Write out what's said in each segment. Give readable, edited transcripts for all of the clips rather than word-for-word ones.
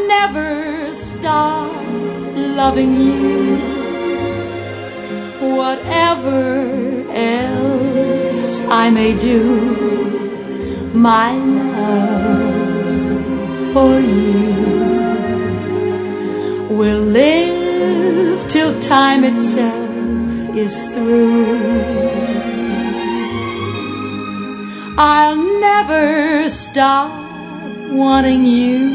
never stop loving you. Whatever else I may do, my love for you will live till time itself is through. I'll never stop wanting you,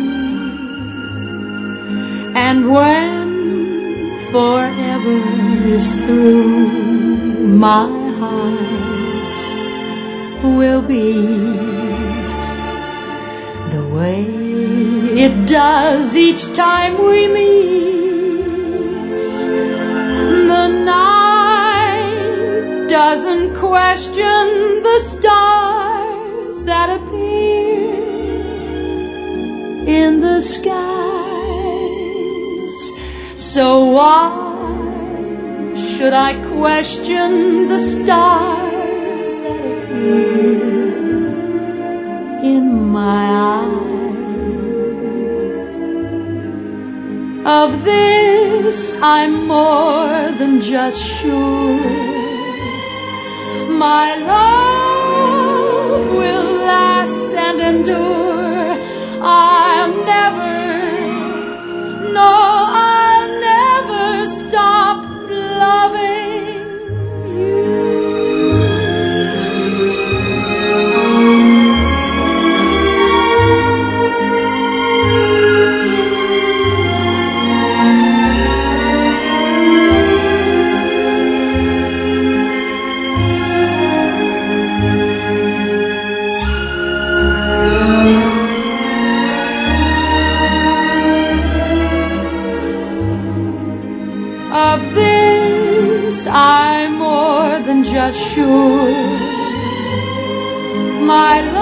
and when forever is through, my heart will beat the way it does each time we meet. The night doesn't question the stars that appear in the skies, so why should I question the stars that appear in my eyes? Of this I'm more than just sure, my love will last and endure. I'll never, no, I'll never stop loving you. Of this I'm more than just sure, my